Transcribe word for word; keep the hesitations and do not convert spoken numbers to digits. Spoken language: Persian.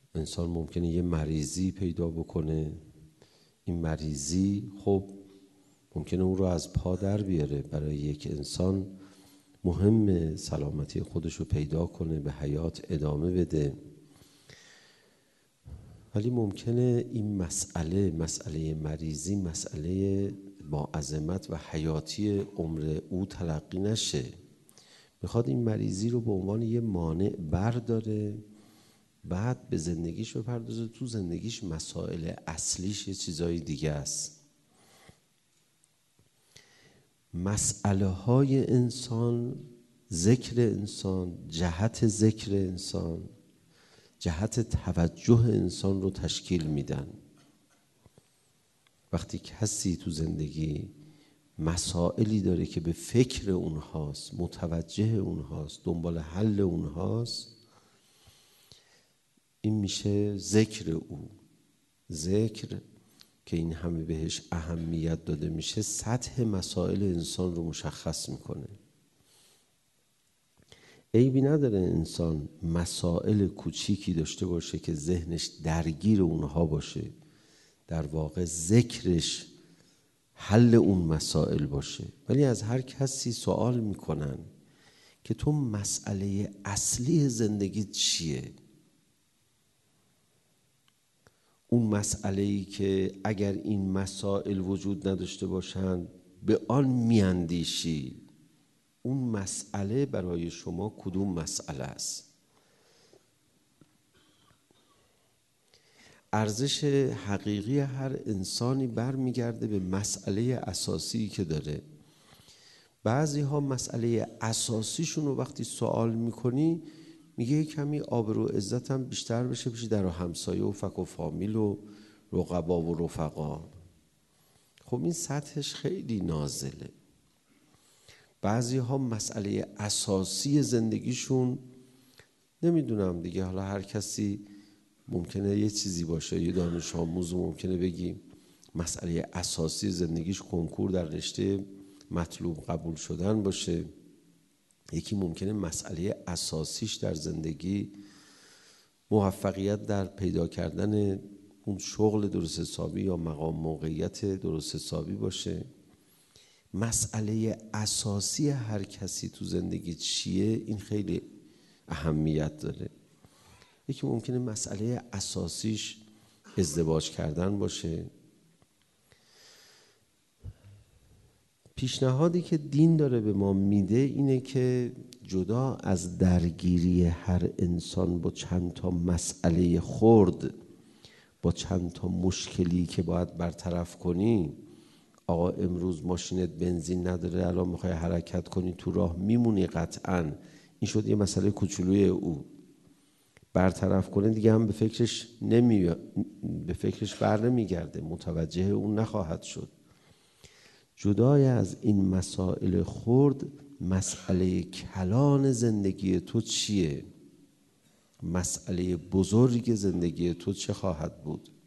انسان ممکنه یه مریضی پیدا بکنه، این مریضی خب ممکنه اون رو از پا در بیاره. برای یک انسان مهم سلامتی خودش رو پیدا کنه، به حیات ادامه بده، ولی ممکنه این مسئله مسئله مریضی مسئله با عظمت و حیاتی عمر او تلقی نشه. میخواد این مریضی رو به عنوان یه مانع برداره، بعد به زندگیش بپردازه. تو زندگیش مسائل اصلیش یه چیزای دیگه است. مسئله های انسان، ذکر انسان، جهت ذکر انسان، جهت توجه انسان رو تشکیل میدن. وقتی کسی تو زندگی مسائلی داره که به فکر اونهاست، متوجه اونهاست، دنبال حل اونهاست، این میشه ذکر او. ذکر که این همه بهش اهمیت داده میشه، سطح مسائل انسان رو مشخص میکنه. عیبی نداره انسان مسائل کوچیکی داشته باشه که ذهنش درگیر اونها باشه، در واقع ذکرش حل اون مسائل باشه. ولی از هر کسی سوال میکنن که تو مسئله اصلی زندگیت چیه؟ اون مسئله‌ای که اگر این مسائل وجود نداشته باشند به آن میاندیشی، اون مسئله برای شما کدوم مسئله است؟ ارزش حقیقی هر انسانی برمیگرده به مسئله اساسی که داره. بعضی ها مسئله اساسیشون رو وقتی سوال میکنی میگه کمی آبرو و عزتم بیشتر بشه پیش در و همسایه و فک و فامیل و رقبا و رفقا. خب این سطحش خیلی نازله. بعضی ها مسئله اساسی زندگیشون، نمیدونم دیگه، حالا هر کسی ممکنه یه چیزی باشه. یه دانش آموز ممکنه بگی مسئله اساسی زندگیش کنکور در رشته مطلوب قبول شدن باشه. یکی ممکنه مسئله اساسیش در زندگی موفقیت در پیدا کردن اون شغل درست حسابی یا مقام موقعیت درست حسابی باشه. مسئله اساسی هر کسی تو زندگی چیه؟ این خیلی اهمیت داره. یکی ممکنه مسئله اساسیش ازدواج کردن باشه. پیشنهادی که دین داره به ما میده اینه که جدا از درگیری هر انسان با چند تا مسئله خرد، با چند تا مشکلی که باید برطرف کنی، آقا امروز ماشینت بنزین نداره، الان میخوای حرکت کنی تو راه میمونی قطعاً، این شد یه مسئله کوچولوی او، برطرف کنه دیگه هم به فکرش نمی به فکرش بر نمیگرده، متوجه اون نخواهد شد. جدای از این مسائل خرد، مسئله کلان زندگی تو چیه؟ مسئله بزرگ زندگی تو چه خواهد بود؟